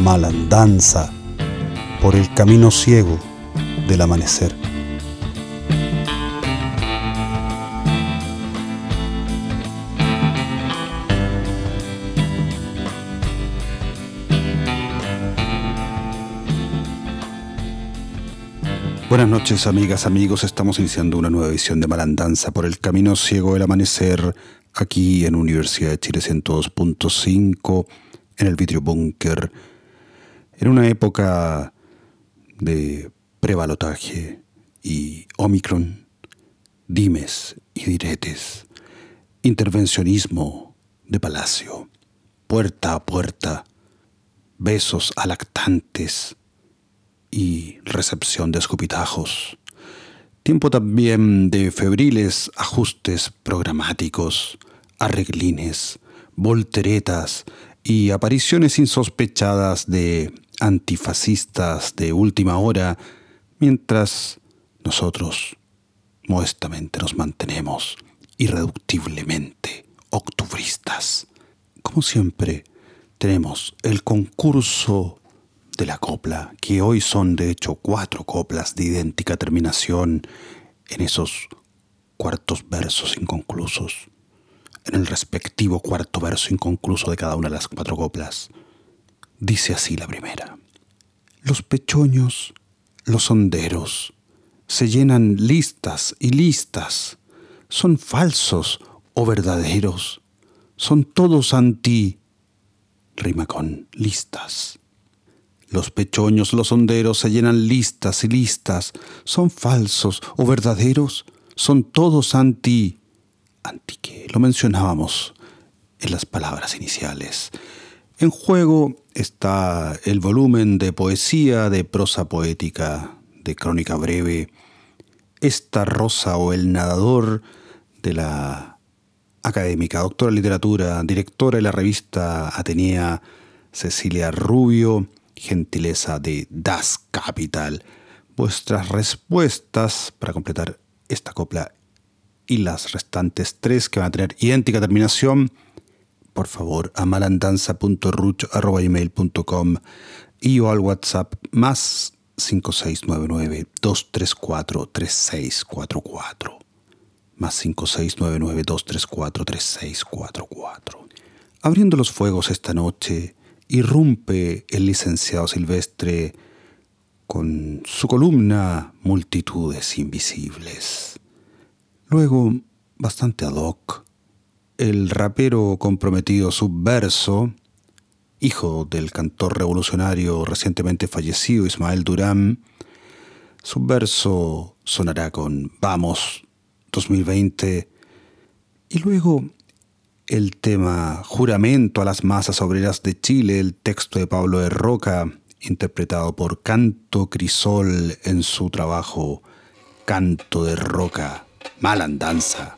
Malandanza por el camino ciego del amanecer. Buenas noches, amigas, amigos. Estamos iniciando una nueva edición de Malandanza por el camino ciego del amanecer, aquí en Universidad de Chile 102.5, en el Vidrio Búnker, en una época de prebalotaje y Omicron, dimes y diretes, intervencionismo de palacio, puerta a puerta, besos a lactantes y recepción de escupitajos. Tiempo también de febriles ajustes programáticos, arreglines, volteretas y apariciones insospechadas de antifascistas de última hora, mientras nosotros modestamente nos mantenemos irreductiblemente octubristas. Como siempre, tenemos el concurso de la copla, que hoy son de hecho 4 coplas de idéntica terminación en esos cuartos versos inconclusos, en el respectivo cuarto verso inconcluso de cada una de las 4 coplas. Dice así la primera: los pechoños, los honderos, se llenan listas y listas, son falsos o verdaderos, son todos rima con listas. Los pechoños, los honderos se llenan listas y listas, son falsos o verdaderos, son todos ¿Anti qué? Lo mencionábamos en las palabras iniciales. En juego está el volumen de poesía, de prosa poética, de crónica breve, Esta rosa o El nadador, de la académica, doctora en literatura, directora de la revista Atenea, Cecilia Rubio, gentileza de Das Kapital. Vuestras respuestas para completar esta copla y las restantes 3 que van a tener idéntica terminación, por favor, a malandanza.ruch@gmail.com y o al WhatsApp más 5699-234-3644. Más 5699-234-3644. Abriendo los fuegos esta noche, irrumpe el licenciado Silvestre con su columna Multitudes Invisibles. Luego, bastante ad hoc, el rapero comprometido Subverso, hijo del cantor revolucionario recientemente fallecido Ismael Durán. Subverso sonará con Vamos 2020 y luego el tema Juramento a las masas obreras de Chile, el texto de Pablo de Roca, interpretado por Canto Crisol en su trabajo Canto de Roca, Malandanza.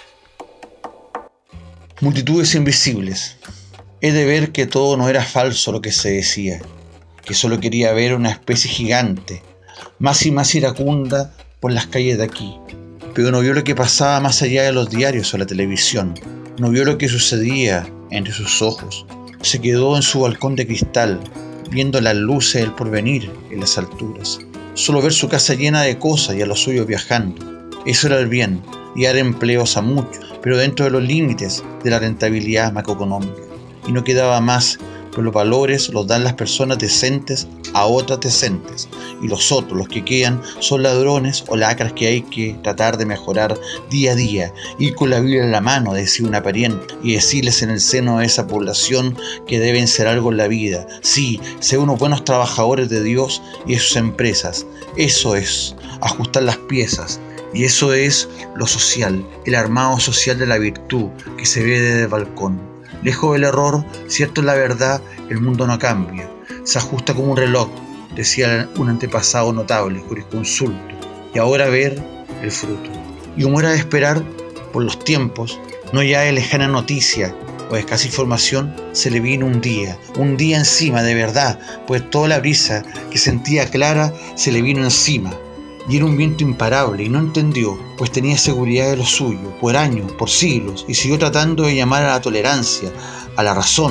Multitudes invisibles. He de ver que todo no era falso lo que se decía, que solo quería ver una especie gigante, más y más iracunda por las calles de aquí, pero no vio lo que pasaba más allá de los diarios o la televisión. No vio lo que sucedía entre sus ojos. Se quedó en su balcón de cristal, viendo las luces del porvenir en las alturas. Solo ver su casa llena de cosas y a los suyos viajando. Eso era el bien, y dar empleos a muchos, pero dentro de los límites de la rentabilidad macroeconómica. Y no quedaba más, pues los valores los dan las personas decentes a otras decentes, y los otros, los que quedan, son ladrones o lacras que hay que tratar de mejorar día a día, ir con la Biblia en la mano, decir una pariente, y decirles en el seno de esa población que deben ser algo en la vida. Sí, ser unos buenos trabajadores de Dios y de sus empresas. Eso es ajustar las piezas, y eso es lo social, el armado social de la virtud que se ve desde el balcón. Lejos del error, cierto es la verdad, el mundo no cambia, se ajusta como un reloj, decía un antepasado notable, jurisconsulto, y ahora ver el fruto. Y como era de esperar, por los tiempos, no ya de lejana noticia o de escasa información, se le vino un día encima de verdad, pues toda la brisa que sentía clara se le vino encima. Y era un viento imparable y no entendió, pues tenía seguridad de lo suyo, por años, por siglos, y siguió tratando de llamar a la tolerancia, a la razón,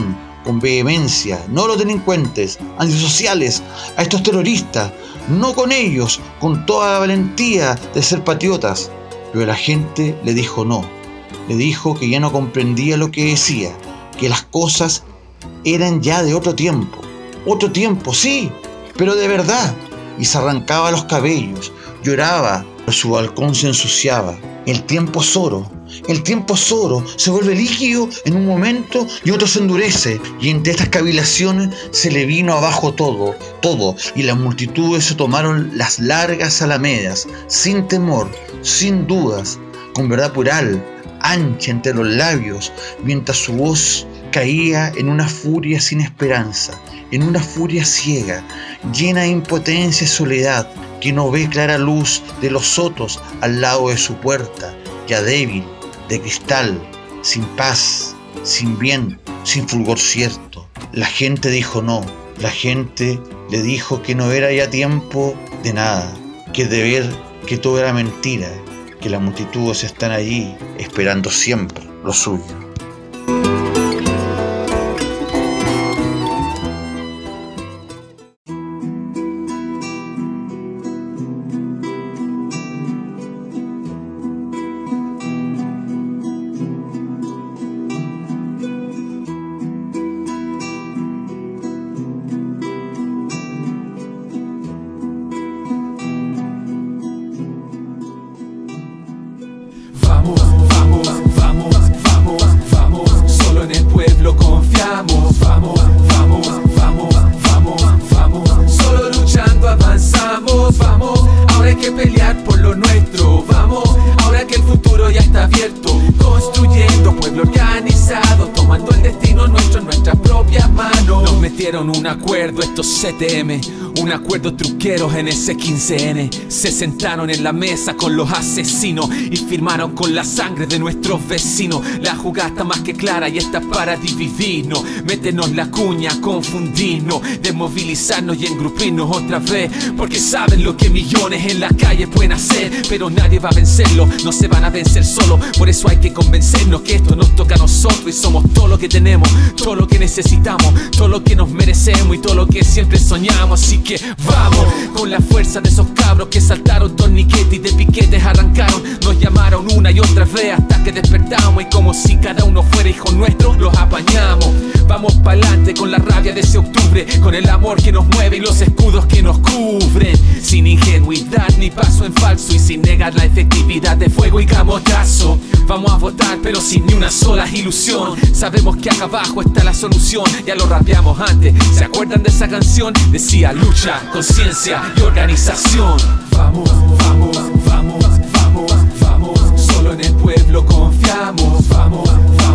con vehemencia, no a los delincuentes, antisociales, a estos terroristas, no con ellos, con toda la valentía de ser patriotas. Pero la gente le dijo no, le dijo que ya no comprendía lo que decía, que las cosas eran ya de otro tiempo, sí, pero de verdad. Y se arrancaba los cabellos, lloraba, pero su balcón se ensuciaba. El tiempo es oro, se vuelve líquido en un momento y otro se endurece. Y entre estas cavilaciones se le vino abajo todo, y las multitudes se tomaron las largas alamedas, sin temor, sin dudas, con verdad pural, ancha entre los labios, mientras su voz caía en una furia sin esperanza, en una furia ciega, llena de impotencia y soledad, que no ve clara luz de los sotos al lado de su puerta, ya débil, de cristal, sin paz, sin bien, sin fulgor cierto. La gente dijo no, la gente le dijo que no era ya tiempo de nada, que de ver que todo era mentira, que las multitudes están allí esperando siempre lo suyo. Vamos, solo en el pueblo confiamos. Vamos, solo luchando avanzamos. Vamos, ahora hay que pelear por lo nuestro. Vamos, ahora que el futuro ya está abierto, construyendo pueblo organizado, tomando el destino nuestro en nuestras propias manos. Nos metieron un acuerdo estos CTM, un acuerdo truqueros en ese 15N. Se sentaron en la mesa con los asesinos y firmaron con la sangre de nuestros vecinos. La jugada está más que clara y está para dividirnos, meternos la cuña, confundirnos, desmovilizarnos y engrupirnos otra vez, porque saben lo que millones en la calle pueden hacer, pero nadie va a vencerlo, no se van a vencer solo. Por eso hay que convencernos que esto nos toca a nosotros y somos todo lo que tenemos, todo lo que necesitamos, todo lo que nos merecemos y todo lo que siempre soñamos. Así que vamos, con la fuerza de esos cabros que saltaron torniquetes y de piquetes arrancaron, nos llamaron una y otra vez hasta que despertamos, y como si cada uno fuera hijo nuestro, los apañamos. Vamos pa'lante con la rabia de ese octubre, con el amor que nos mueve y los escudos que nos cubren, sin ingenuidad ni paso en falso y sin negar la efectividad de fuego y camotazo. Vamos a votar pero sin ni una sola ilusión, sabemos que acá abajo está la solución, ya lo rapeamos antes, ¿se acuerdan de esa canción? Decía lucha, conciencia y organización. Vamos, solo en el pueblo confiamos. Vamos,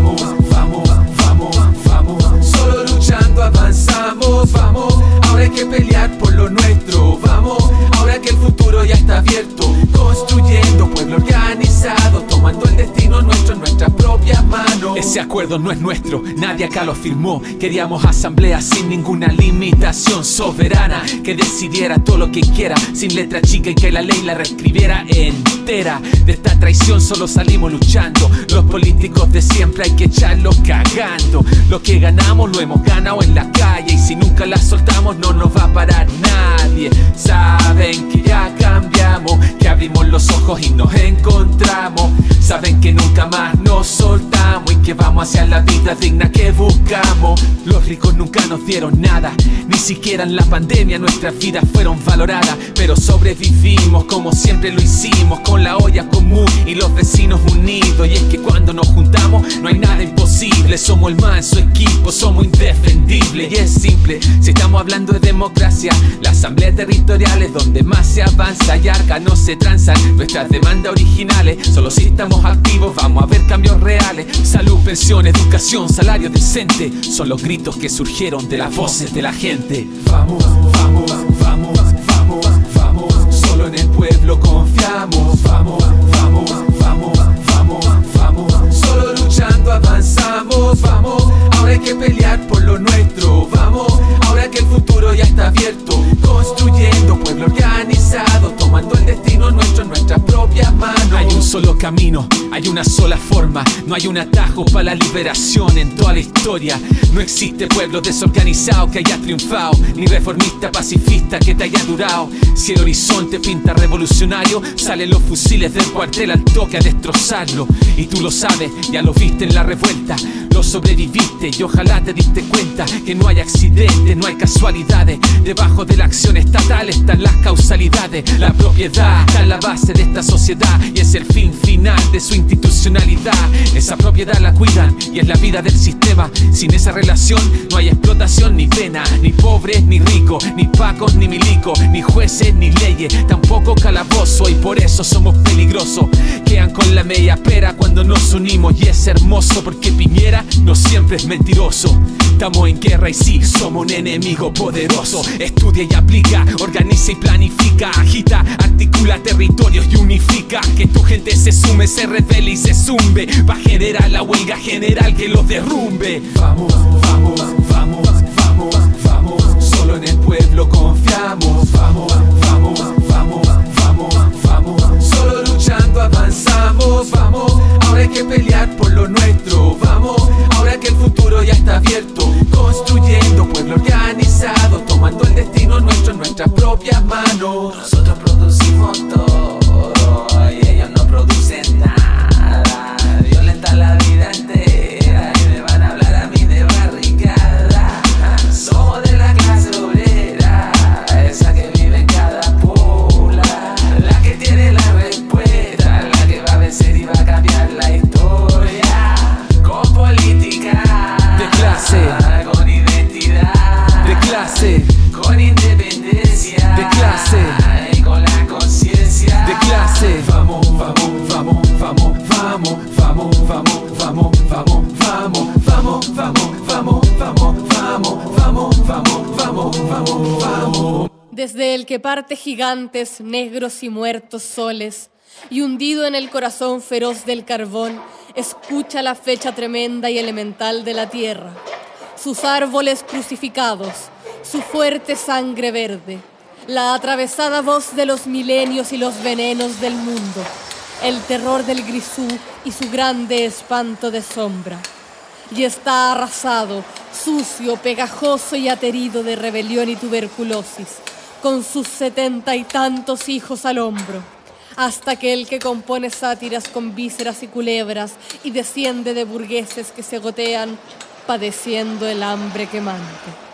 solo luchando avanzamos. Vamos, ahora hay que pelear por lo nuestro. Vamos, ahora que el futuro ya está abierto, construyendo pueblo organizado, tomando el destino nuestro en nuestras propias manos. Ese acuerdo no es nuestro, nadie acá lo firmó. Queríamos asamblea sin ninguna limitación, soberana, que decidiera todo lo que quiera, sin letra chica y que la ley la reescribiera entera. De esta traición solo salimos luchando, los políticos de siempre hay que echarlos cagando. Lo que ganamos lo hemos ganado en la calle, y si nunca la soltamos no nos va a parar nadie. Saben que ya cambiamos, que abrimos los ojos y nos encontramos. Saben que nunca más nos soltamos y que vamos hacia la vida digna que buscamos. Los ricos nunca nos dieron nada, ni siquiera en la pandemia nuestras vidas fueron valoradas, pero sobrevivimos como siempre lo hicimos, con la olla común y los vecinos unidos. Y es que cuando nos juntamos no hay nada imposible, somos el manso equipo, somos indefendibles. Y es simple, si estamos hablando de democracia, la asamblea territorial es donde más se avanza y arca no se transan nuestras demandas originales. Solo si estamos activos vamos a ver cambios reales. Salud, pensión, educación, salario decente, son los gritos que surgieron de las voces de la gente. Vamos, solo en el pueblo confiamos. Vamos, solo luchando avanzamos. Vamos, ahora hay que pelear por lo nuestro. Vamos, ahora que el futuro ya está abierto, construyendo pueblo organizado, tomando el destino nuestro en nuestras propias manos. Hay un solo camino, hay una sola forma. No hay un atajo para la liberación en toda la historia. No existe pueblo desorganizado que haya triunfado, ni reformista pacifista que te haya durado. Si el horizonte pinta revolucionario, salen los fusiles del cuartel al toque a destrozarlo. Y tú lo sabes, ya lo viste en la revuelta. Lo sobreviviste y ojalá te diste cuenta que no hay accidentes, no hay casualidades. Debajo de la acción estatal están las causalidades. La propiedad está en la base de esta sociedad y es el fin final de su institucionalidad. Esa propiedad la cuidan y es la vida del sistema. Sin esa relación no hay explotación ni pena, ni pobres ni ricos, ni pacos ni milicos, ni jueces ni leyes, tampoco calabozo. Y por eso somos peligrosos. Quedan con la media pera cuando nos unimos y es hermoso porque Piñera no siempre es mentiroso. Estamos en guerra y sí, somos un enemigo poderoso. Estudia y aplica, organiza y planifica, agita, articula territorios y unifica. Que tu gente se sume, se revele y se zumbe, pa' generar la huelga general que los derrumbe. Vamos, vamos, vamos, vamos, vamos, solo en el pueblo confiamos. Vamos, vamos, vamos, vamos, vamos, solo luchando avanzamos. Vamos, ahora hay que pelear por lo nuestro. Vamos, ahora que el futuro ya está abierto, construyendo pueblo organizado, tomando el destino nuestro en nuestras propias manos. Nosotros producimos todo y ellos no producen nada. Violentan la vida entera y me van a hablar a mí de barricada. Somos de la clase obrera, esa que vive en cada pula, la que tiene la respuesta, la que va a vencer y va a cambiar la historia. Con política de clase, con identidad de clase, con independencia de clase, y con la conciencia de clase. Vamos, vamos, vamos, vamos, vamos, vamos, vamos, vamos, vamos, vamos, vamos, vamos, vamos, vamos, vamos, vamos, vamos, vamos, vamos, vamos. Desde el que parte gigantes, negros y muertos soles, y hundido en el corazón feroz del carbón, escucha la fecha tremenda y elemental de la tierra. Sus árboles crucificados, su fuerte sangre verde, la atravesada voz de los milenios y los venenos del mundo, el terror del grisú y su grande espanto de sombra. Y está arrasado, sucio, pegajoso y aterido de rebelión y tuberculosis, con sus 70 y tantos hijos al hombro, hasta que el que compone sátiras con vísceras y culebras y desciende de burgueses que se gotean padeciendo el hambre quemante.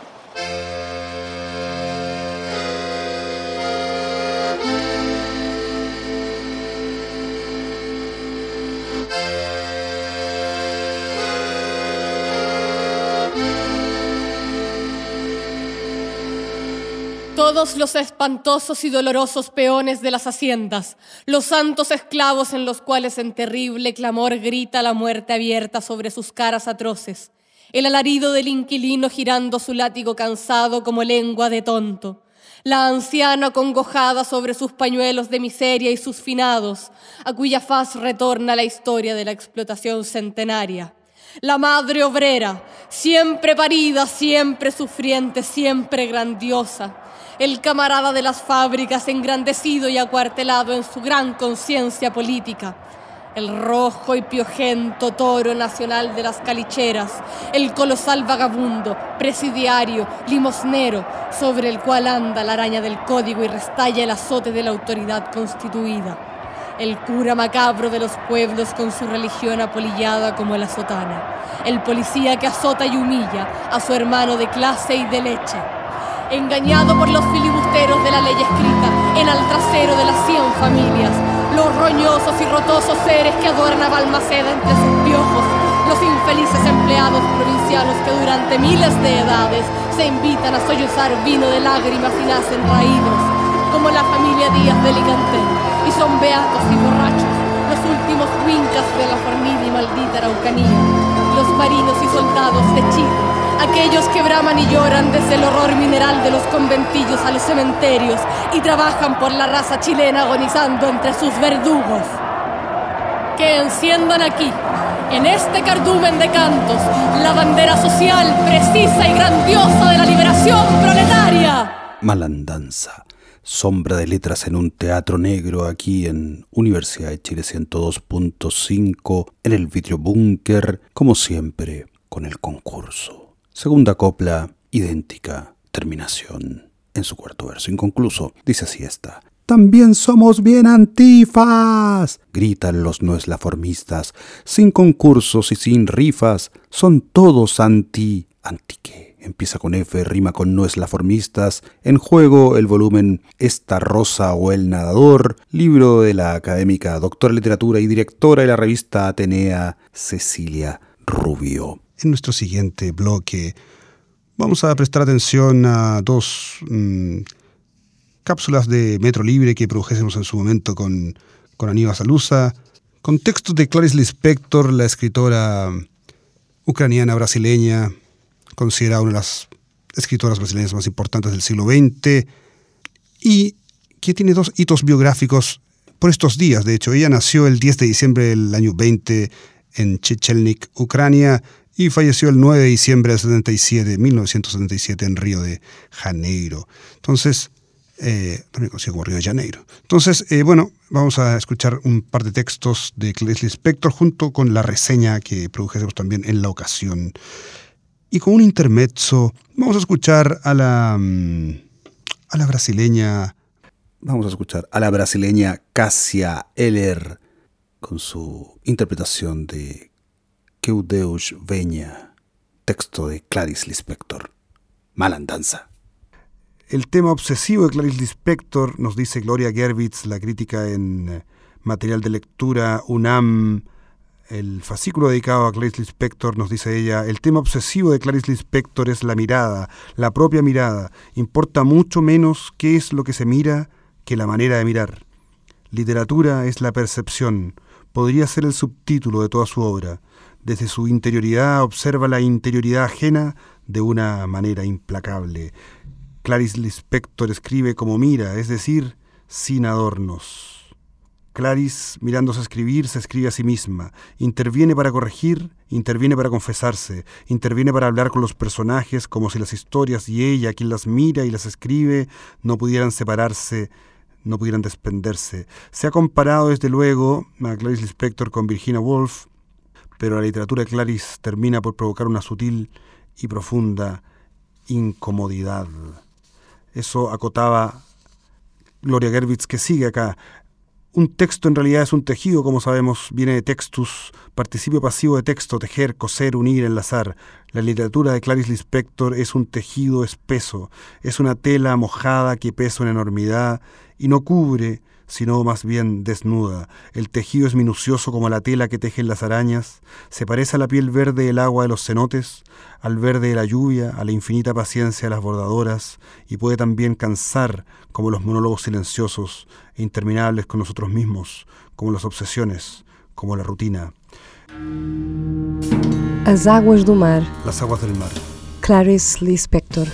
Todos los espantosos y dolorosos peones de las haciendas, los santos esclavos en los cuales en terrible clamor grita la muerte abierta sobre sus caras atroces, el alarido del inquilino girando su látigo cansado como lengua de tonto, la anciana acongojada sobre sus pañuelos de miseria y sus finados, a cuya faz retorna la historia de la explotación centenaria, la madre obrera, siempre parida, siempre sufriente, siempre grandiosa, el camarada de las fábricas engrandecido y acuartelado en su gran conciencia política, el rojo y piojento toro nacional de las calicheras, el colosal vagabundo, presidiario, limosnero, sobre el cual anda la araña del código y restalla el azote de la autoridad constituida, el cura macabro de los pueblos con su religión apolillada como la sotana, el policía que azota y humilla a su hermano de clase y de leche, engañado por los filibusteros de la ley escrita en el trasero de las 100 familias, los roñosos y rotosos seres que adornan a Balmaceda entre sus piojos, los infelices empleados provincianos que durante miles de edades se invitan a sollozar vino de lágrimas y nacen raídos, como la familia Díaz de Licantel, y son beatos y borrachos, los últimos huincas de la fornida y maldita Araucanía, los marinos y soldados de Chile, aquellos que braman y lloran desde el horror mineral de los conventillos a los cementerios y trabajan por la raza chilena agonizando entre sus verdugos. Que enciendan aquí, en este cardumen de cantos, la bandera social precisa y grandiosa de la liberación proletaria. Malandanza, Sombra de Letras en un Teatro Negro aquí en Universidad de Chile 102.5 en el Vidrio Búnker, como siempre, con el concurso. Segunda copla, idéntica, terminación en su cuarto verso inconcluso. Dice así esta. ¡También somos bien antifas! Gritan los no eslaformistas, sin concursos y sin rifas, son todos ¿Anti qué? Empieza con F, rima con no eslaformistas. En juego el volumen Esta Rosa o El Nadador, libro de la académica, doctora en literatura y directora de la revista Atenea, Cecilia Rubio. En nuestro siguiente bloque vamos a prestar atención a dos cápsulas de Metro Libre que produjésemos en su momento con Aníbal Salusa, con textos de Clarice Lispector, la escritora ucraniana brasileña, considerada una de las escritoras brasileñas más importantes del siglo XX y que tiene dos hitos biográficos por estos días. De hecho, ella nació el 10 de diciembre del año 20 en Chechelnik, Ucrania, y falleció el 9 de diciembre de 1977 en Río de Janeiro. Entonces, también conocido como Río de Janeiro. Entonces, vamos a escuchar un par de textos de Clarice Lispector junto con la reseña que produjésemos también en la ocasión. Y con un intermezzo vamos a escuchar a la brasileña. Vamos a escuchar a la brasileña Cássia Eller con su interpretación de Que o Deus venha, texto de Clarice Lispector. Malandanza. El tema obsesivo de Clarice Lispector, nos dice Gloria Gervitz, la crítica en material de lectura UNAM. El fascículo dedicado a Clarice Lispector, nos dice ella, el tema obsesivo de Clarice Lispector es la mirada, la propia mirada. Importa mucho menos qué es lo que se mira que la manera de mirar. Literatura es la percepción, podría ser el subtítulo de toda su obra. Desde su interioridad observa la interioridad ajena de una manera implacable. Clarice Lispector escribe como mira, es decir, sin adornos. Clarice, mirándose a escribir, se escribe a sí misma. Interviene para corregir, interviene para confesarse, interviene para hablar con los personajes como si las historias y ella, quien las mira y las escribe, no pudieran separarse, no pudieran desprenderse. Se ha comparado, desde luego, a Clarice Lispector con Virginia Woolf, pero la literatura de Clarice termina por provocar una sutil y profunda incomodidad. Eso acotaba Gloria Gervitz, que sigue acá. Un texto en realidad es un tejido, como sabemos, viene de textus, participio pasivo de texto, tejer, coser, unir, enlazar. La literatura de Clarice Lispector es un tejido espeso, es una tela mojada que pesa una enormidad y no cubre, sino más bien desnuda. El tejido es minucioso como la tela que tejen las arañas, se parece a la piel verde del agua de los cenotes, al verde de la lluvia, a la infinita paciencia de las bordadoras, y puede también cansar como los monólogos silenciosos e interminables con nosotros mismos, como las obsesiones, como la rutina. As águas do mar. Las aguas del mar. Clarice Lispector.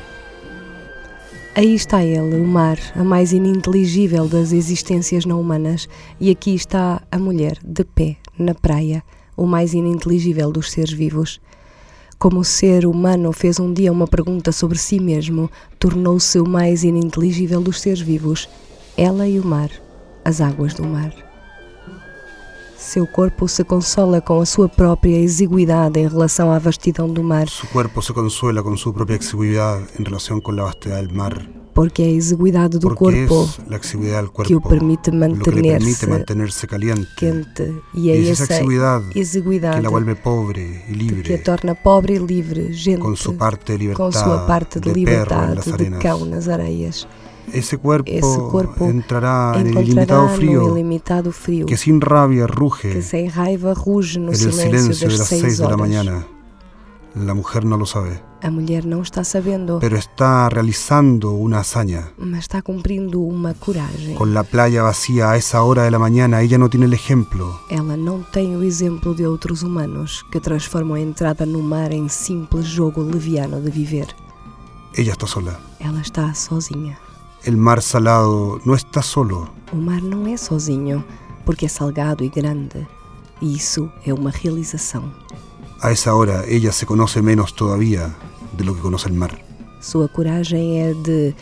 Aí está ele, o mar, a mais ininteligível das existências não humanas, e aqui está a mulher, de pé, na praia, o mais ininteligível dos seres vivos. Como o ser humano fez um dia uma pergunta sobre si mesmo, tornou-se o mais ininteligível dos seres vivos. Ela e o mar, as águas do mar. Seu corpo se consola com a sua própria exiguidade em relação à vastidão do mar. Su cuerpo se consuela con su propia exiguidad en relación con la vastedad del mar. Porque é a exiguidade do corpo que o permite mantenerse caliente. Quente. E é essa exiguidade que la vuelve pobre y libre, que a torna pobre e livre, gente, con su parte de libertad, com sua parte de liberdade, de cão nas areias. Ese cuerpo entrará en el ilimitado frío, que sin rabia ruge, que sem raiva ruge no en el silencio de las 6 de la mañana. La mujer no lo sabe. A mulher não está sabendo, pero está realizando una hazaña. Mas está cumprindo uma coragem. Con la playa vacía a esa hora de la mañana, ella no tiene el ejemplo. Ela não tem o exemplo de outros humanos que transformam a entrada no mar em simples jogo leviano de viver. Ella está sola. Ela está sozinha. El mar salado no está solo. O mar não é sozinho, porque é salgado e grande. E isso é uma realização. A esa hora ella se conoce menos todavía de lo que conoce el mar. Sua coragem é de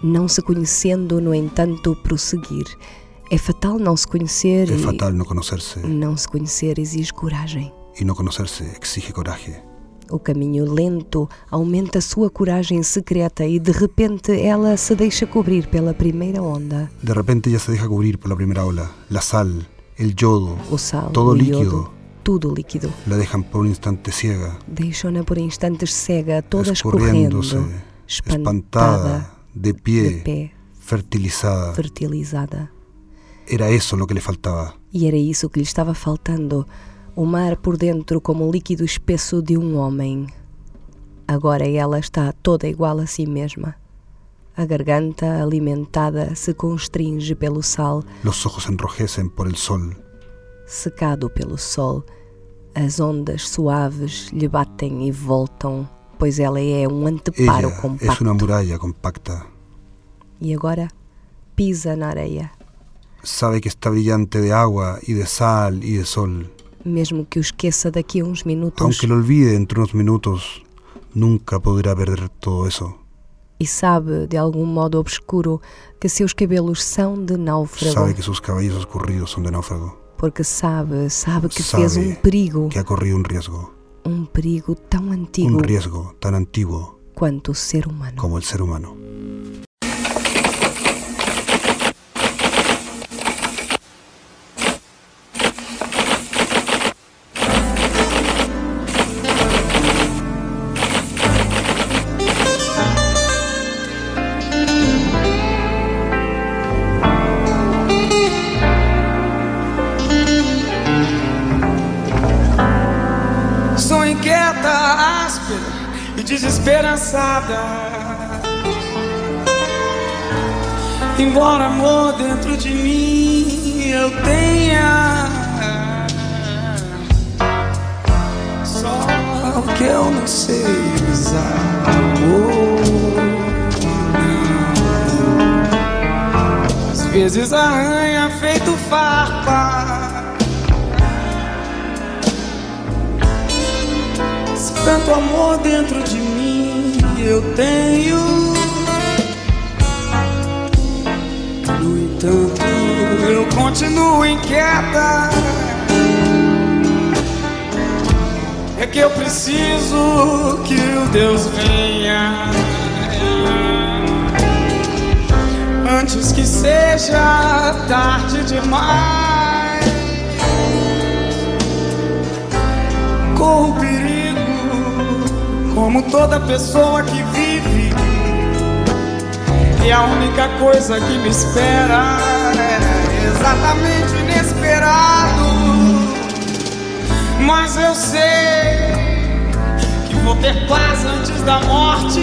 Não se conhecendo, no entanto, prosseguir. É fatal não se conhecer. Es fatal no conocerse. Não se conhecer exige coragem. Y no conocerse exige coraje. O caminho lento aumenta sua coragem secreta e de repente ela se deixa cobrir pela primeira onda. De repente ella se deja cubrir por la primera ola. La sal, el yodo, O sal, todo o líquido. iodo, tudo líquido. La dejan por un instante ciega, Deixam-na por instantes cega, toda escorrendo, escurriéndose, espantada, espantada, de pie, de pé, fertilizada. fertilizada. Era eso lo que le faltaba. E era isso que lhe estava faltando. O mar por dentro como o líquido espesso de um homem. Agora ela está toda igual a si mesma. A garganta, alimentada, se constringe pelo sal, Los ojos se enrojecen por el sol. secado pelo sol. As ondas suaves lhe batem e voltam, pois ela é um anteparo Ella es compacto. una muralla compacta. E agora pisa na areia. Sabe que está brillante de agua y de sal y de sol. Mesmo que o esqueça daqui a uns minutos. Aunque lo olvide entre unos minutos, nunca podrá perder todo eso. E sabe, de algum modo obscuro, que seus cabelos são de náufrago. Sabe que sus cabellos oscurridos son de náufrago. Porque sabe que Sabe fez um perigo. Que ha corrido un riesgo. Um perigo tão antigo Un riesgo tan antiguo quanto o ser humano. como el ser humano. Sou inquieta, áspera e desesperançada. Embora amor dentro de mim eu tenha, só que eu não sei usar amor. Às vezes arranha feito farpa. Tanto amor dentro de mim eu tenho. No entanto, eu continuo inquieta. É que eu preciso que o Deus venha antes que seja tarde demais. Corro perigo como toda pessoa que vive, e a única coisa que me espera é exatamente inesperado. Mas eu sei que vou ter paz antes da morte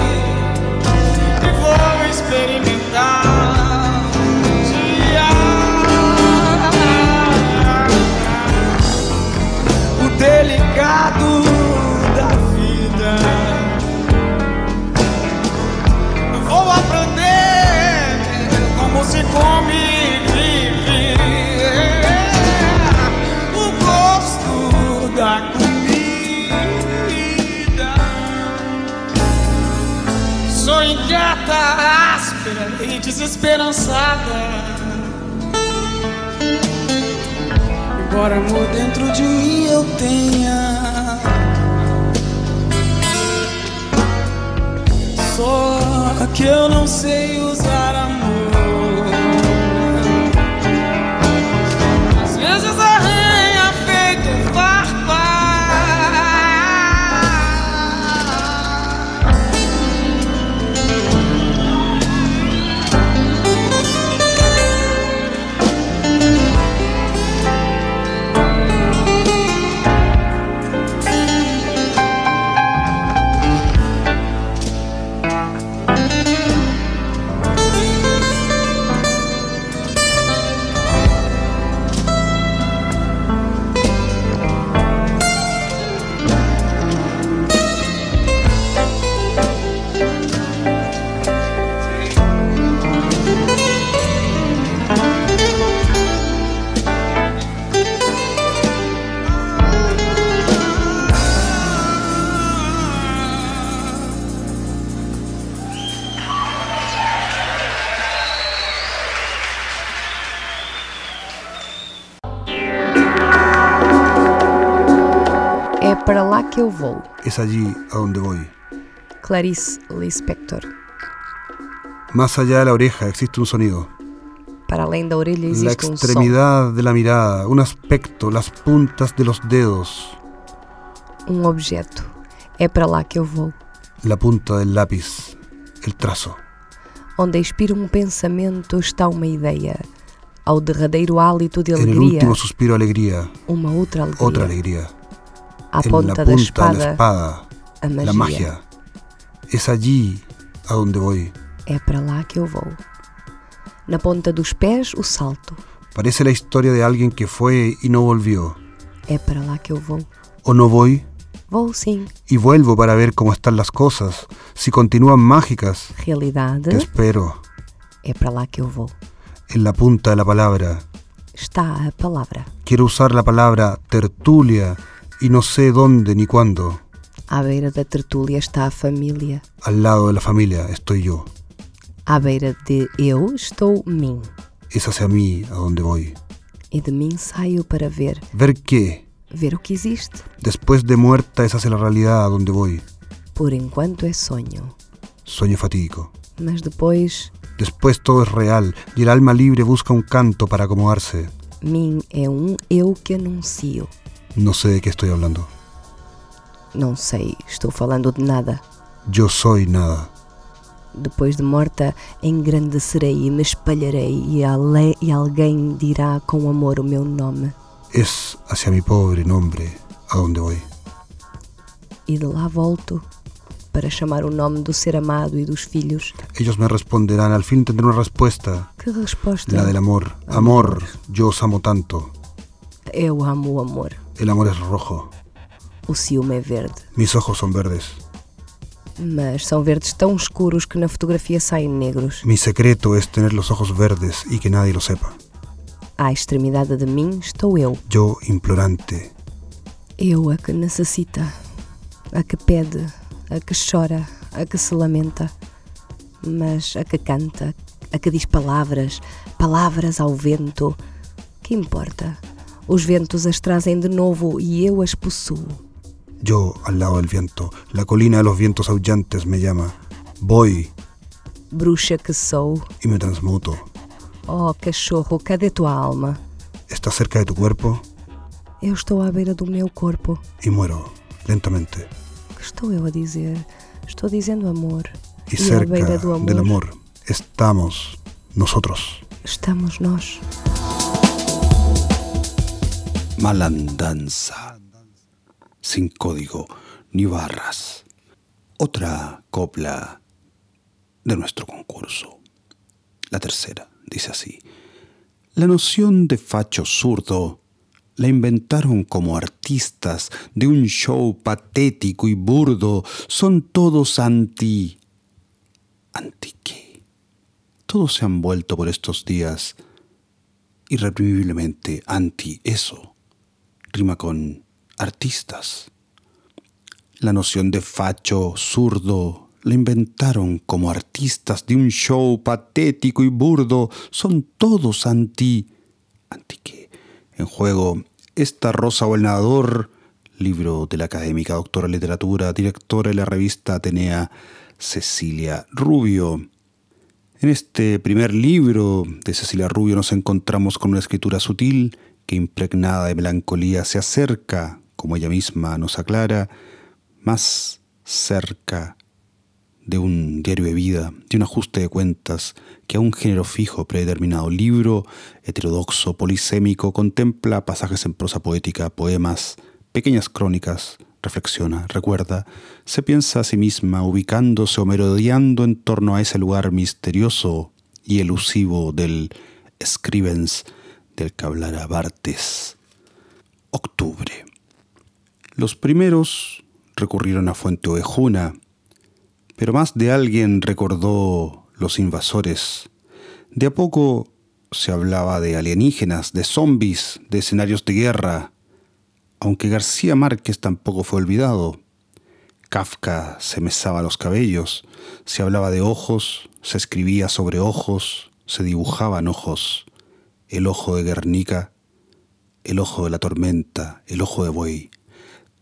e vou experimentar um dia o delicado da vida. Vou aprender como se come e vive o gosto da comida. Sou inquieta, áspera e desesperançada. Embora amor dentro de mim eu tenha, só que eu não sei usar amor. Às vezes arranha feito farpa. para lá que eu vou. Es allí a donde voy. Clarice Lispector. Más allá de la oreja existe un sonido. Para além da orelha La existe som. extremidad de la mirada, un aspecto, las puntas de los dedos, Objeto. É para lá que eu vou. la punta del lápiz, el trazo. Onde expira pensamento está uma ideia. Ao derradeiro hálito de En el alegria, último suspiro alegría, uma outra alegria. otra alegría. À En la ponta da punta de la espada, espada, a magia. la magia. Es allí a donde voy. É para lá que eu vou. Na ponta dos pés, o salto. Parece la historia de alguien que fue y no volvió. É para lá que eu vou. O no voy Vou sim. y vuelvo para ver cómo están las cosas. Si continúan mágicas, Realidade. te espero. É para lá que eu vou. En la punta de la palabra. Está a palavra. Quiero usar la palabra tertulia y no sé dónde ni cuándo. À beira da tertúlia está a família. Al lado de la familia estoy yo. À beira de eu estou mim. Es hacia mí a donde voy. E de mim saio para ver. ¿Ver qué? Ver o que existe. Después de muerta es hacia la realidad a donde voy. Por enquanto é sonho. Sueño fatídico. Mas depois, Después todo es real y el alma libre busca un canto para acomodarse. mim é eu que anuncio. No sé de qué estoy hablando. Não sei, estou falando de nada. Yo soy nada. Depois de morta, engrandecerei e me espalharei e alguém dirá com amor o meu nome. Es hacia mi pobre nombre a donde voy. E de lá volto para chamar o nome do ser amado e dos filhos. Ellos me responderán, al fin tendré una respuesta. Que resposta? La del amor. Amor, yo os amo tanto. Eu amo o amor. El amor es rojo. O ciúme é verde. Mis ojos son verdes. Mas são verdes tão escuros que na fotografia saem negros. Mi secreto es tener los ojos verdes y que nadie lo sepa. À extremidade de mim estou eu. Yo implorante. Eu a que necessita, a que pede, a que chora, a que se lamenta, mas a que canta, a que diz palavras, palavras ao vento. Que importa? Os ventos as trazem de novo e eu as possuo. Yo al lado del viento. La colina de los vientos aullantes me llama. Voy Bruxa que sou, y me transmuto. oh cachorro, cadê tua alma? Estás cerca de tu cuerpo Eu estou à beira do meu corpo. y muero lentamente. O que estou eu a dizer? Estou dizendo amor. Y E à beira cerca do amor del amor estamos nosotros. estamos nós. Malandanza. Sin código ni barras. Otra copla de nuestro concurso. La tercera dice así. La noción de facho zurdo la inventaron como artistas de un show patético y burdo. Son todos ¿Anti qué? Todos se han vuelto por estos días irreprimiblemente anti eso. Rima con artistas. La noción de facho zurdo la inventaron como artistas de un show patético y burdo. Son todos ¿Anti qué? En juego Esta Rosa o el Nadador, libro de la académica doctora en literatura, directora de la revista Atenea, Cecilia Rubio. En este primer libro de Cecilia Rubio nos encontramos con una escritura sutil que, impregnada de melancolía, se acerca, como ella misma nos aclara, más cerca de un diario de vida, de un ajuste de cuentas, que a un género fijo predeterminado. Libro heterodoxo, polisémico, contempla pasajes en prosa poética, poemas, pequeñas crónicas, reflexiona, recuerda, se piensa a sí misma ubicándose o merodeando en torno a ese lugar misterioso y elusivo del Scrivens del que hablara Barthes. Octubre. Los primeros recurrieron a Fuente Ovejuna, pero más de alguien recordó los invasores. De a poco se hablaba de alienígenas, de zombies, de escenarios de guerra, aunque García Márquez tampoco fue olvidado. Kafka se mesaba los cabellos, se hablaba de ojos, se escribía sobre ojos, se dibujaban ojos. El ojo de Guernica, el ojo de la tormenta, el ojo de buey.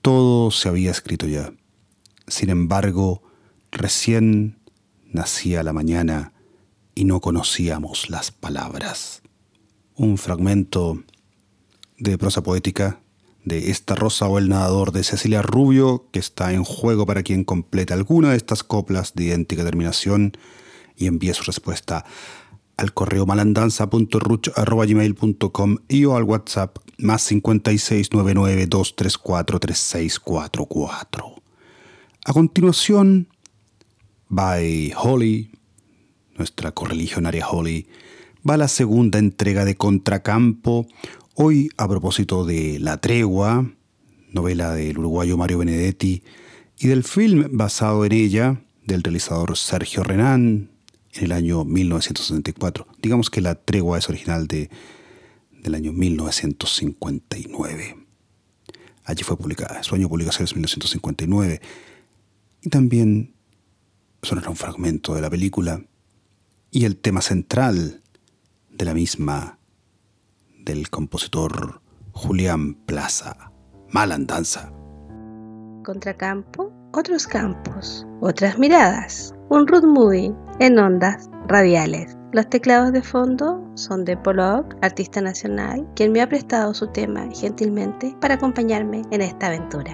Todo se había escrito ya. Sin embargo, recién nacía la mañana y no conocíamos las palabras. Un fragmento de prosa poética de Esta rosa o el nadador de Cecilia Rubio, que está en juego para quien complete alguna de estas coplas de idéntica terminación y envíe su respuesta al correo malandanza.ruch@gmail.com y o al WhatsApp +56 99 234 3644. A continuación, by Holly, nuestra correligionaria Holly, va la segunda entrega de Contracampo, hoy a propósito de La Tregua, novela del uruguayo Mario Benedetti, y del film basado en ella, del realizador Sergio Renán, en el año 1964. Digamos que La Tregua es original del año 1959. Allí fue publicada, su año de publicación es 1959. Y también sonará un fragmento de la película y el tema central de la misma, del compositor Julián Plaza, Malandanza. Contracampo, otros campos, otras miradas. Un road movie en ondas radiales. Los teclados de fondo son de Pollock, artista nacional, quien me ha prestado su tema gentilmente para acompañarme en esta aventura.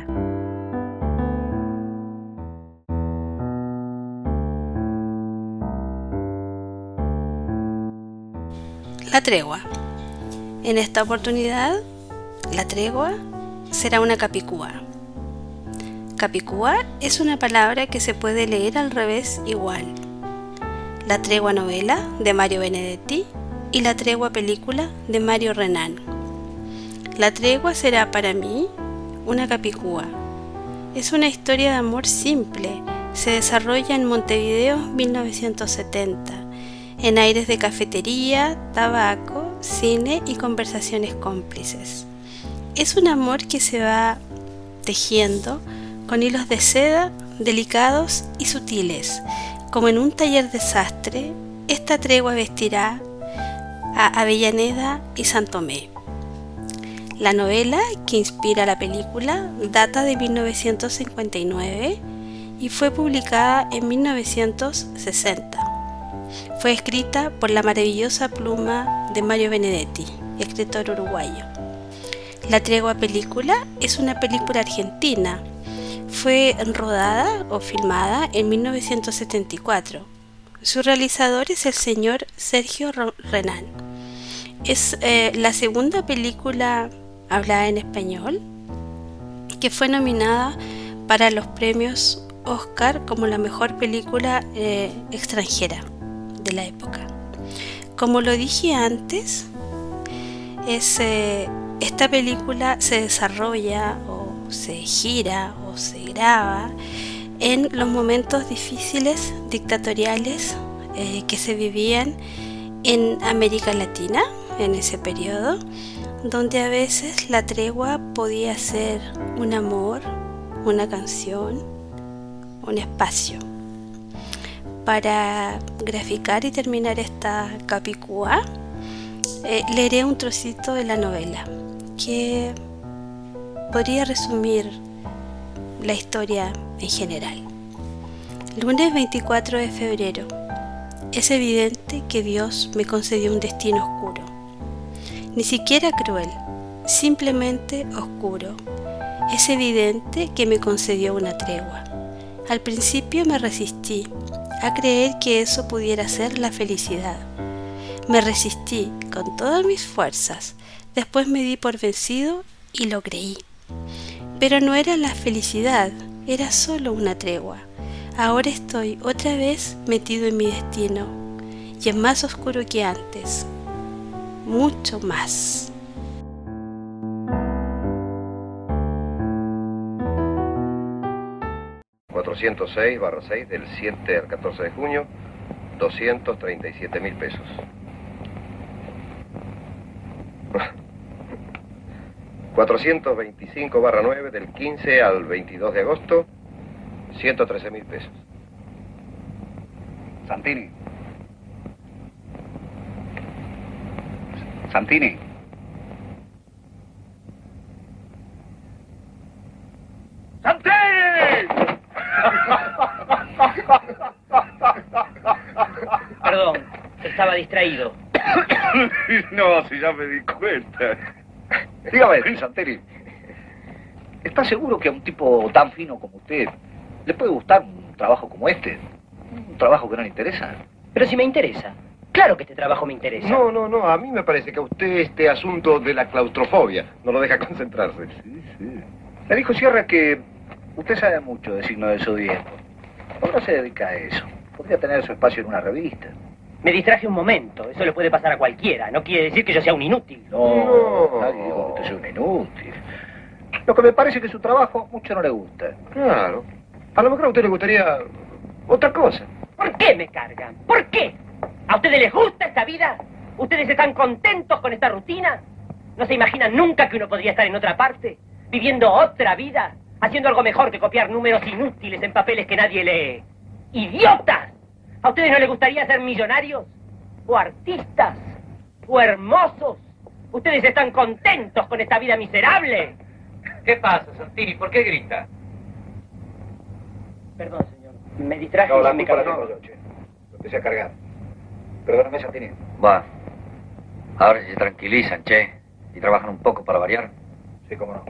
La tregua. En esta oportunidad, la tregua será una capicúa. Capicúa es una palabra que se puede leer al revés igual. La Tregua novela de Mario Benedetti y La Tregua película de Mario Renán. La Tregua será para mí una capicúa. Es una historia de amor simple. Se desarrolla en Montevideo 1970, en aires de cafetería, tabaco, cine y conversaciones cómplices. Es un amor que se va tejiendo con hilos de seda delicados y sutiles. Como en un taller de sastre, esta tregua vestirá a Avellaneda y San Tomé. La novela que inspira la película data de 1959 y fue publicada en 1960. Fue escrita por la maravillosa pluma de Mario Benedetti, escritor uruguayo. La Tregua película es una película argentina. Fue rodada o filmada en 1974. Su realizador es el señor Sergio Renán. Es la segunda película hablada en español que fue nominada para los premios Oscar como la mejor película extranjera de la época. Como lo dije antes, esta película se desarrolla o se gira o se graba en los momentos difíciles dictatoriales que se vivían en América Latina en ese periodo, donde a veces la tregua podía ser un amor, una canción, un espacio. Para graficar y terminar esta capicúa, leeré un trocito de la novela que podría resumir la historia en general. Lunes 24 de febrero. Es evidente que Dios me concedió un destino oscuro. Ni siquiera cruel, simplemente oscuro. Es evidente que me concedió una tregua. Al principio me resistí a creer que eso pudiera ser la felicidad. Me resistí con todas mis fuerzas. Después me di por vencido y lo creí. Pero no era la felicidad, era solo una tregua. Ahora estoy otra vez metido en mi destino y es más oscuro que antes, mucho más. ...406/6 del 7 al 14 de junio... $237.000 pesos. ...425/9 del 15 al 22 de agosto... $113.000 pesos. Santini. Santini. ¡Santeri! Perdón, estaba distraído. No, si ya me di cuenta. Dígame, Santeri, ¿está seguro que a un tipo tan fino como usted le puede gustar un trabajo como este? ¿Un trabajo que no le interesa? Pero si me interesa. Claro que este trabajo me interesa. No, a mí me parece que a usted este asunto de la claustrofobia no lo deja concentrarse. Sí. Me dijo Sierra que usted sabe mucho de signo del zodíaco. ¿Por qué no se dedica a eso? Podría tener su espacio en una revista. Me distraje un momento, eso le puede pasar a cualquiera. No quiere decir que yo sea un inútil. No, nadie dijo que usted sea un inútil. Lo que me parece que su trabajo mucho no le gusta. Claro. A lo mejor a usted le gustaría otra cosa. ¿Por qué me cargan? ¿Por qué? ¿A ustedes les gusta esta vida? ¿Ustedes están contentos con esta rutina? ¿No se imaginan nunca que uno podría estar en otra parte? ¿Viviendo otra vida? ¿Haciendo algo mejor que copiar números inútiles en papeles que nadie lee? ¡Idiotas! ¿A ustedes no les gustaría ser millonarios? ¿O artistas? ¿O hermosos? ¿Ustedes están contentos con esta vida miserable? ¿Qué pasa, Santini? ¿Por qué grita? Perdón, señor. Me distraje. No, la culpa la tengo yo, che. No empecé a cargar. Perdóname, Santini. Va. Ahora si se tranquilizan, che. Y trabajan un poco para variar. Sí, cómo no.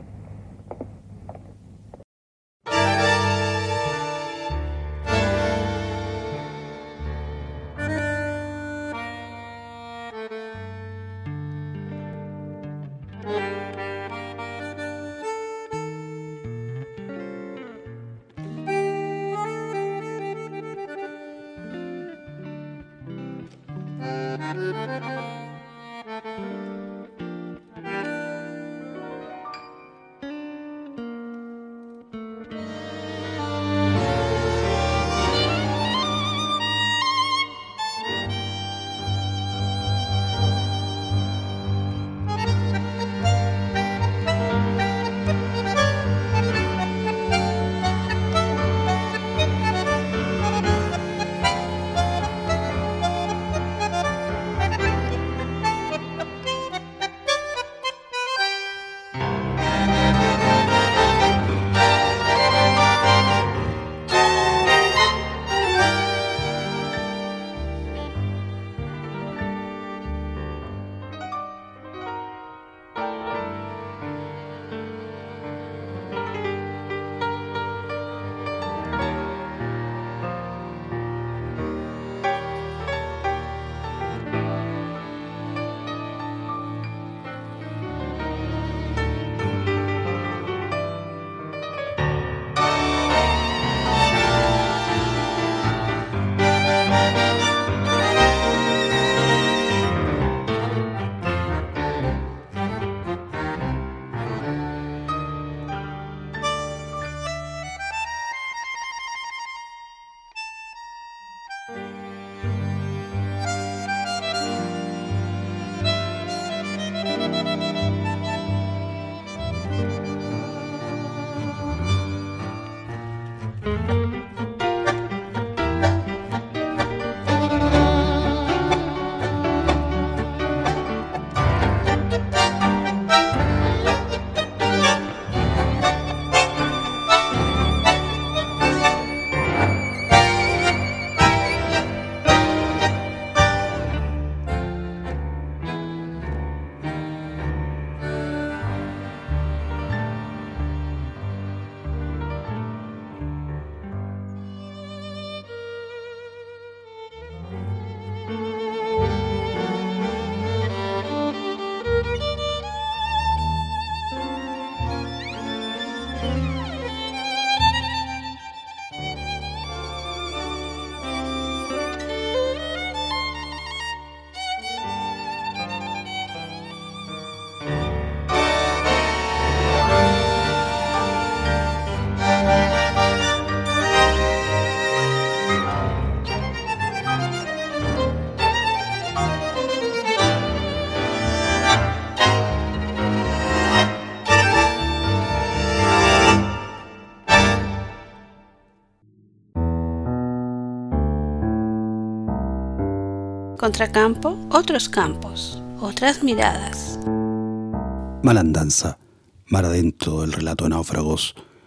Contracampo, otros campos, otras miradas. Malandanza, mar adentro del relato de náufragos,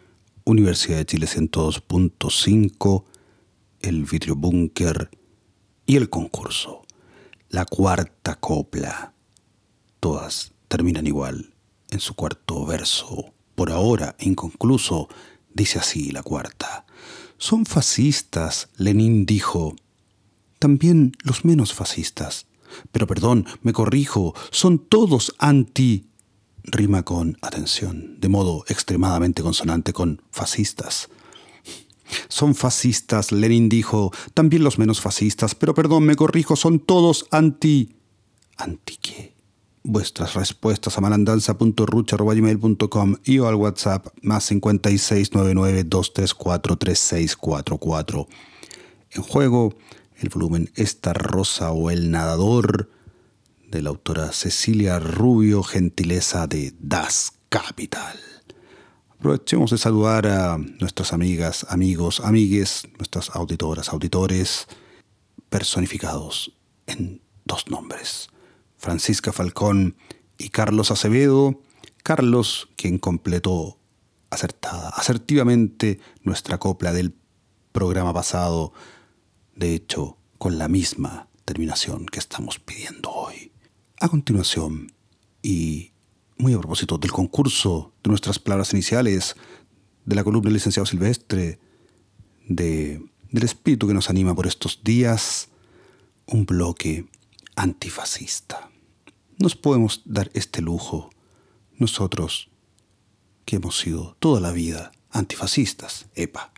Universidad de Chile 102.5, el Vidrio Búnker y el concurso. La cuarta copla. Todas terminan igual en su cuarto verso. Por ahora, inconcluso, dice así la cuarta. Son fascistas, Lenin dijo. También los menos fascistas. Pero perdón, me corrijo, son todos anti... Rima con atención, de modo extremadamente consonante con fascistas. Son fascistas, Lenin dijo, también los menos fascistas, pero perdón, me corrijo, son todos anti... ¿Anti qué? Vuestras respuestas a malandanza.rucha@gmail.com y o al WhatsApp +56 99 234 3644. En juego, el volumen Esta Rosa o El Nadador, de la autora Cecilia Rubio, gentileza de Das Capital. Aprovechemos de saludar a nuestras amigas, amigos, amigues, nuestras auditoras, auditores, personificados en dos nombres. Francisca Falcón y Carlos Acevedo. Carlos, quien completó asertivamente nuestra copla del programa pasado, de hecho, con la misma terminación que estamos pidiendo hoy. A continuación, y muy a propósito del concurso, de nuestras palabras iniciales, de la columna del licenciado Silvestre, del espíritu que nos anima por estos días, un bloque antifascista. Nos podemos dar este lujo, nosotros que hemos sido toda la vida antifascistas. ¡Epa!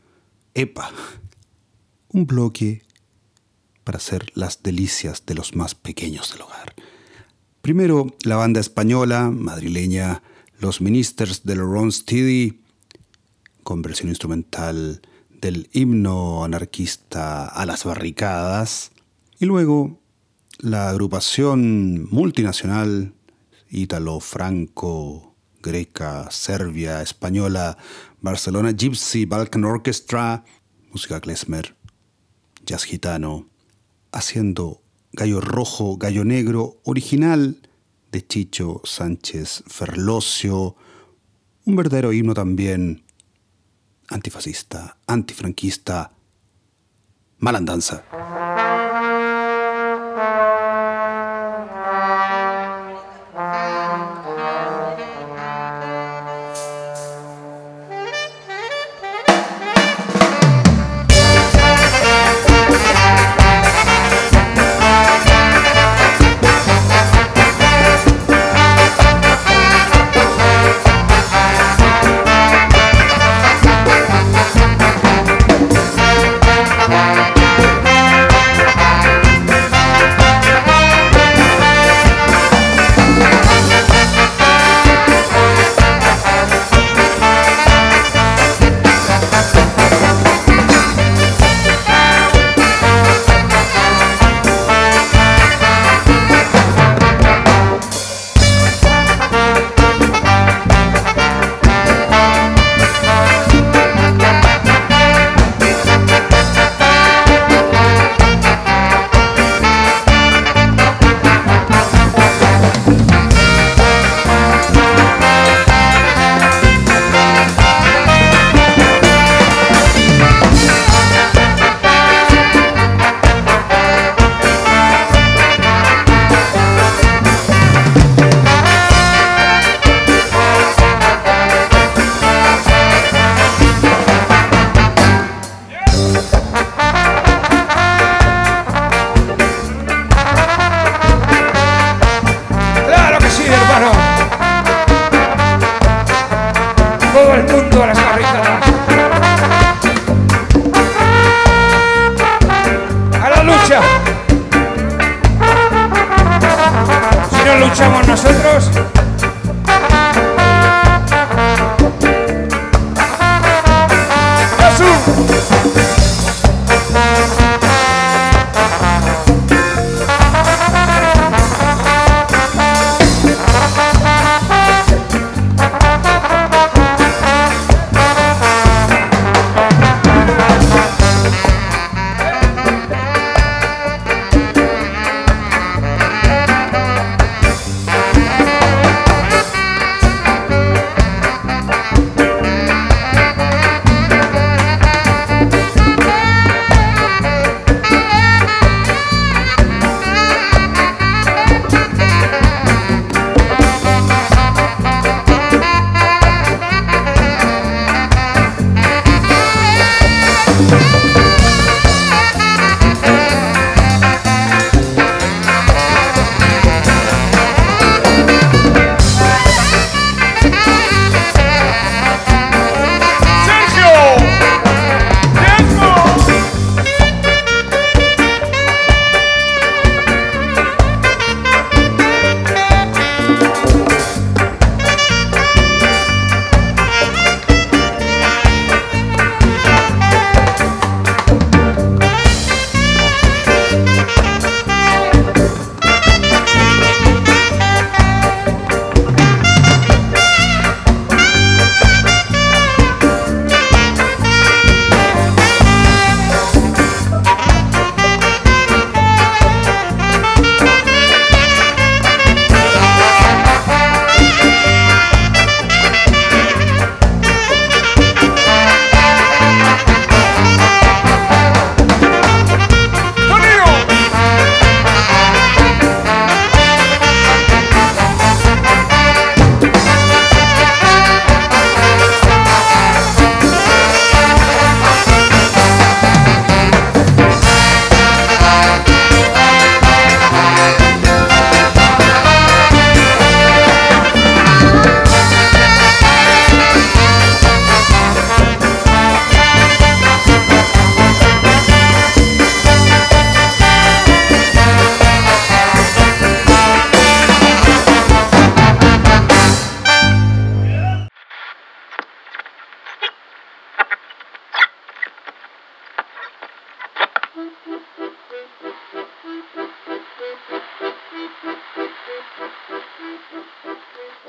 Un bloque para hacer las delicias de los más pequeños del hogar. Primero, la banda española, madrileña, Los Ministers del Ronsteady, con versión instrumental del himno anarquista A las Barricadas. Y luego, la agrupación multinacional, ítalo-franco-greca, serbia, española, Barcelona Gypsy Balkan Orchestra, música klezmer, jazz gitano, haciendo Gallo Rojo, Gallo Negro, original de Chicho Sánchez Ferlosio, un verdadero himno también antifascista, antifranquista, Malandanza. Luchamos nosotros.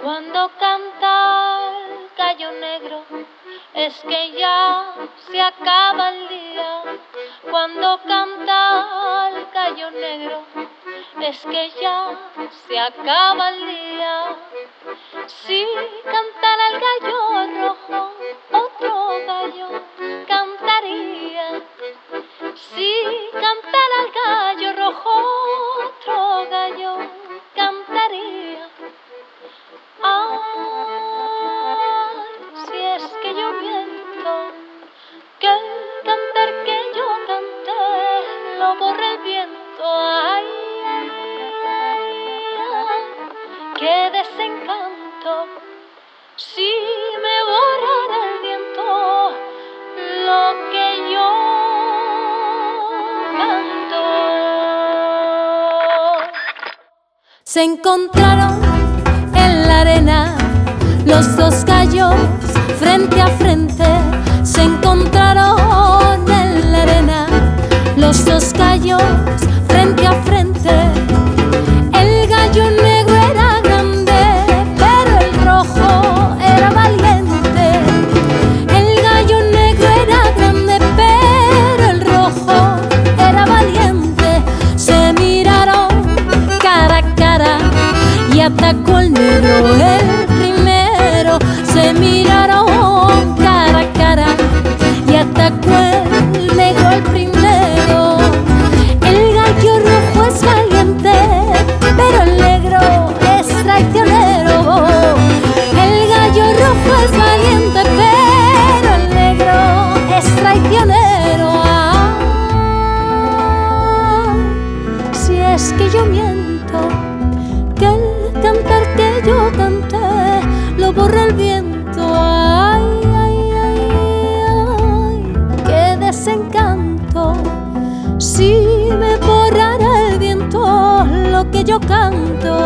Cuando canta el gallo negro, es que ya se acaba el día. Cuando canta el gallo negro, es que ya se acaba el día. Si cantara el gallo rojo, otro gallo cantaría. Si cantara el gallo rojo, otro gallo cantaría. Ay, si es que yo miento, que el cantar que yo canté lo borra el viento. Ay, ay, ay, ay, qué desencanto. Si me borrara el viento lo que yo canto. Se encontraron en la arena los dos gallos frente a frente. Se encontraron en la arena los dos gallos frente a frente. El gallo negro era grande, pero el rojo era valiente. El gallo negro era grande, pero el rojo era valiente. Se miraron cara a cara y atacó el negro el primero. Se miraron cara a cara y atacó el negro el primero. El gallo rojo es valiente, pero el negro es traicionero. El gallo rojo es valiente, pero el negro es traicionero. Ah, si es que yo miento, que el cantar que yo canté lo borra el viento. Ay, ay, ay, ay, qué desencanto. Si me borrara el viento lo que yo canto.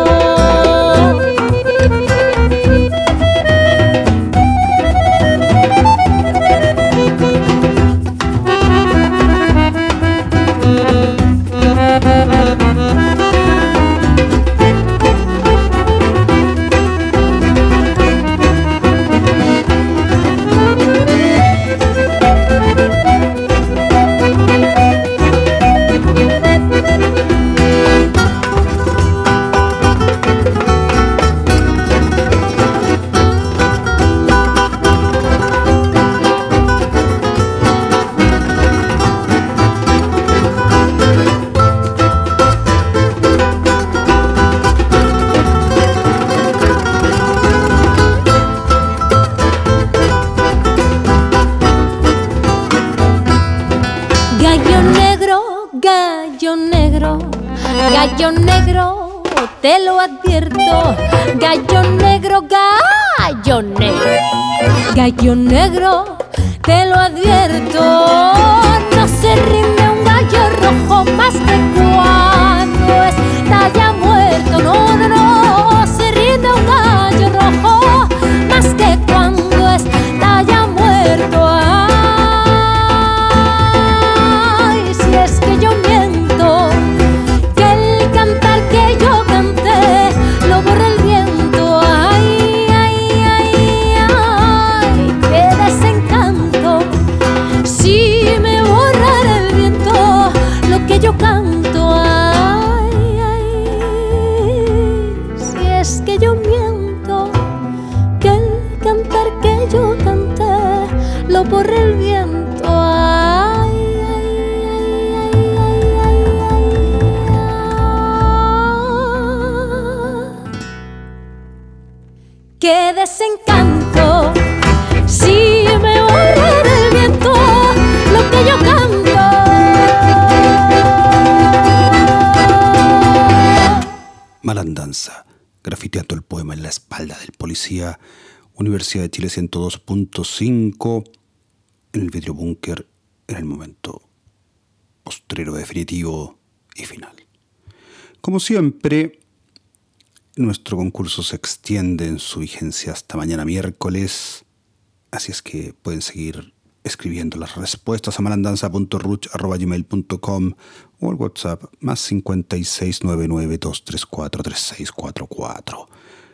Gallo negro, te lo advierto. Gallo negro, gallo negro. Gallo negro, te lo advierto. No se rinde un gallo rojo más que cuando está ya muerto. No, no, no, se rinde un gallo rojo más que cuando está ya muerto. Ay, si es que yo miento, lo borra el viento. Ay, ay, ay, ay, qué desencanto. Si me borrara el viento lo que yo canto. Ay, ay, si es que yo miento, que el cantar que yo canté lo borra el viento. Ay, qué desencanto. Si me borrara el viento lo que yo canto. Malandanza, grafiteando el poema en la espalda del policía. Universidad de Chile 102.5 en el vidrio búnker en el momento postrero, definitivo y final. Como siempre, nuestro concurso se extiende en su vigencia hasta mañana miércoles, así es que pueden seguir escribiendo las respuestas a malandanza.ruch@gmail.com o al WhatsApp +5699 234 3644.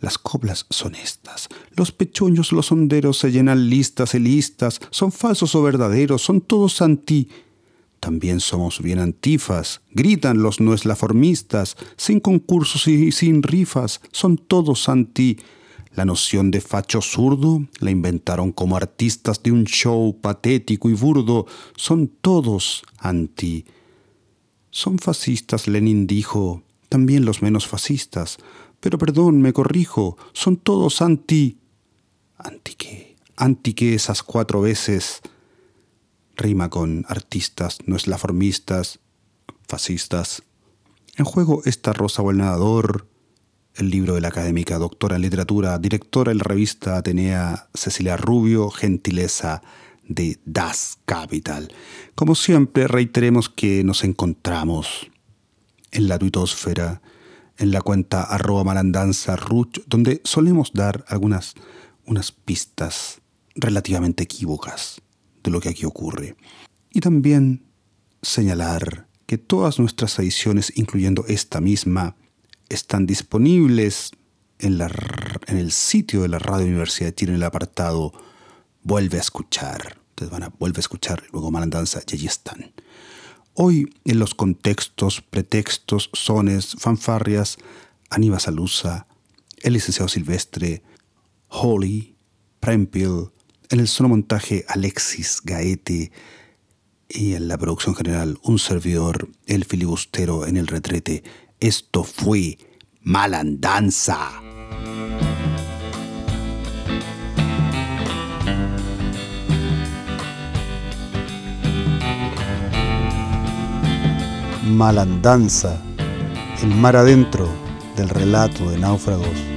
Las coplas son estas. Los pechoños, los honderos se llenan listas y listas. Son falsos o verdaderos, son todos anti. También somos bien antifas. Gritan los no eslaformistas. Sin concursos y sin rifas, son todos anti. La noción de facho zurdo la inventaron como artistas de un show patético y burdo. Son todos anti. Son fascistas, Lenin dijo. También los menos fascistas. Pero perdón, me corrijo, son todos anti... ¿Anti qué? Anti que esas 4 veces rima con artistas, no eslaformistas, fascistas. En juego está Rosa o el nadador, el libro de la académica doctora en literatura, directora de la revista Atenea Cecilia Rubio, gentileza de Das Kapital. Como siempre, reiteremos que nos encontramos en la tuitosfera, en la cuenta @malandanzaruch, donde solemos dar unas pistas relativamente equívocas de lo que aquí ocurre. Y también señalar que todas nuestras ediciones, incluyendo esta misma, están disponibles en el sitio de la Radio Universidad de Chile, en el apartado Vuelve a escuchar. Ustedes van a Vuelve a escuchar, luego Malandanza, y allí están. Hoy, en los contextos, pretextos, sones, fanfarrias, Aníbal Salusa, el licenciado Silvestre, Holly, Prempil, en el sonomontaje Alexis Gaete y en la producción general un servidor, el filibustero en el retrete. Esto fue Malandanza. Malandanza, el mar adentro del relato de náufragos